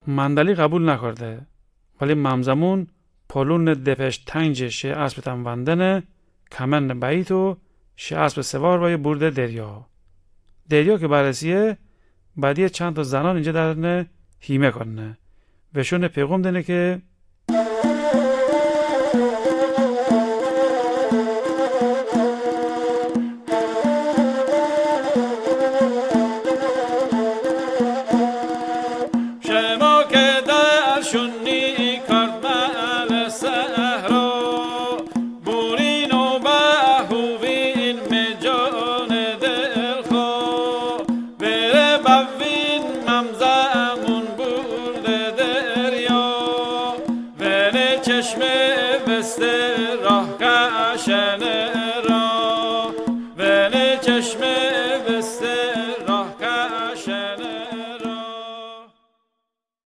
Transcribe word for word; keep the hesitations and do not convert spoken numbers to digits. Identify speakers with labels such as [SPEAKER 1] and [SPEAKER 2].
[SPEAKER 1] مندلی قبول نکرده، ولی ممزمون پلون دپش تنج شه اسب تنوندنه کمن بیتو شه اسب سوار وای برده دریا. دریا که برسیه بعدی چند تا زنان اینجا درنه هیمه کنه و شونه پیغام دنه که
[SPEAKER 2] چشم